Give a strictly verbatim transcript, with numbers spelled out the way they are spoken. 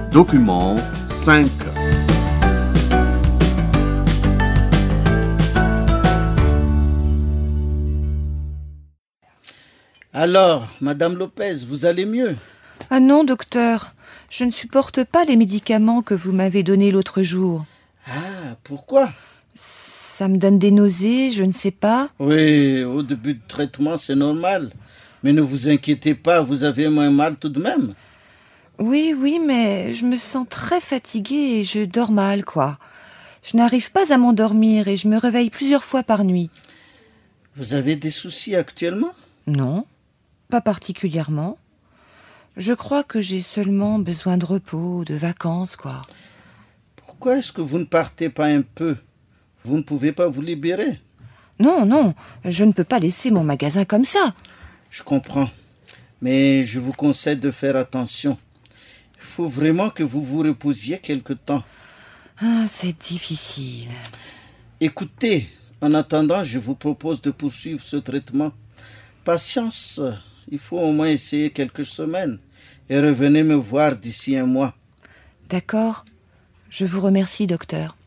Document cinq. Alors, Madame Lopez, vous allez mieux? Ah non, docteur, je ne supporte pas les médicaments que vous m'avez donnés l'autre jour. Ah, pourquoi? Ça me donne des nausées, je ne sais pas. Oui, au début du traitement, c'est normal. Mais ne vous inquiétez pas, vous avez moins mal tout de même. Oui, oui, mais je me sens très fatiguée et je dors mal, quoi. Je n'arrive pas à m'endormir et je me réveille plusieurs fois par nuit. Vous avez des soucis actuellement? Non, pas particulièrement. Je crois que j'ai seulement besoin de repos, de vacances, quoi. Pourquoi est-ce que vous ne partez pas un peu? Vous ne pouvez pas vous libérer? Non, non, je ne peux pas laisser mon magasin comme ça. Je comprends, mais je vous conseille de faire attention. Il faut vraiment que vous vous reposiez quelque temps. Ah, c'est difficile. Écoutez, en attendant, je vous propose de poursuivre ce traitement. Patience, il faut au moins essayer quelques semaines et revenez me voir d'ici un mois. D'accord. Je vous remercie, docteur.